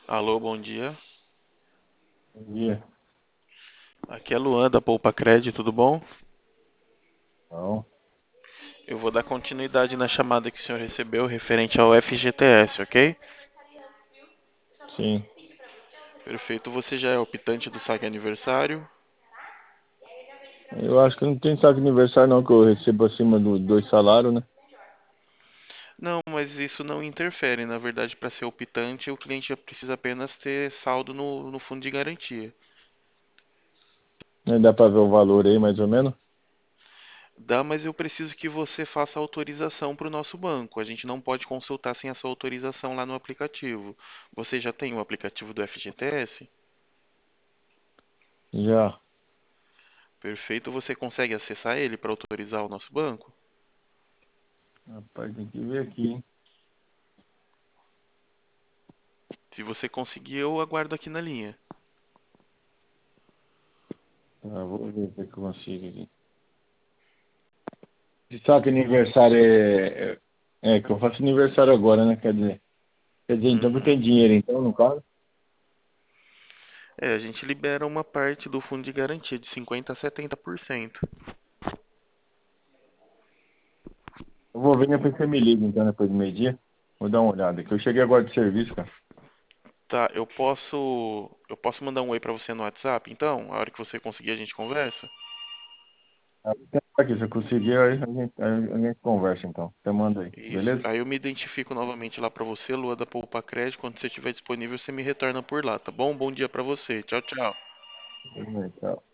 Alô, bom dia. Bom dia. Aqui é Luan da Poupa Cred, tudo bom? Não, Eu vou dar continuidade na chamada que o senhor recebeu referente ao FGTS, ok? sim. Perfeito, você já é optante do saque aniversário? Eu acho que não tem saque aniversário não, que eu recebo acima dos dois salários, né? Não, mas isso não interfere. Na verdade, para ser optante, o cliente já precisa apenas ter saldo no fundo de garantia. Dá pra ver o valor aí, mais ou menos? Dá, mas eu preciso que você faça autorização para o nosso banco. A gente não pode consultar sem a sua autorização lá no aplicativo. Você já tem o aplicativo do FGTS? Já. Perfeito, você consegue acessar ele para autorizar o nosso banco? Rapaz, tem que ver aqui, hein? Se você conseguir, eu aguardo aqui na linha. Ah, vou ver se eu consigo aqui. Esse saque aniversário é que eu faço aniversário agora, né? Quer dizer, então que eu Uhum. tenho dinheiro, então, no caso. É, a gente libera uma parte do fundo de garantia de 50 a 70%. Eu vou ver depois você me liga, então, depois do meio-dia. Vou dar uma olhada aqui. Eu cheguei agora de serviço, cara. Tá, eu posso mandar um oi pra você no WhatsApp, então, a hora que você conseguir a gente conversa. Aí, aqui, se eu conseguir, aí a gente conversa, então. Você manda aí, Isso. beleza? Aí eu me identifico novamente lá pra você, Lua da Poupa Crédito. Quando você estiver disponível, você me retorna por lá, tá bom? Bom dia pra você. Tchau, tchau. Beleza, tchau.